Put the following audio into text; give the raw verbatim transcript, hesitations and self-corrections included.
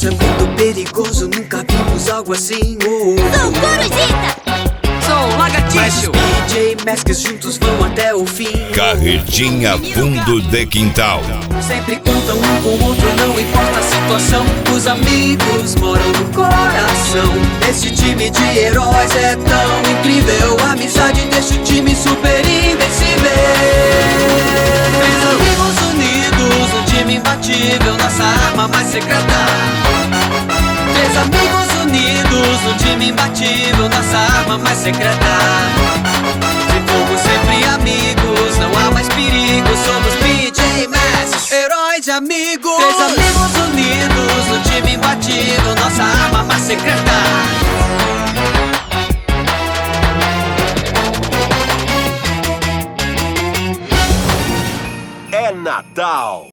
Isso é muito perigoso, nunca vimos algo assim. Oh. Sou Corujita! Sou Lagartixo! Mas os D J Masks juntos vão até o fim. Carretinha Fundo de Quintal. Sempre contam um com o outro, não importa a situação. Os amigos moram no coração. Esse time de heróis é tão incrível. A amizade deixa o time super invencível. Três amigos unidos, um time imbatível, nossa arma mais secreta. Três amigos unidos, um time imbatível, nossa arma mais secreta. Se formos sempre amigos, não há mais perigo. Somos D J Masks, heróis e amigos. Três amigos unidos, um time imbatível, nossa arma mais secreta. É Natal!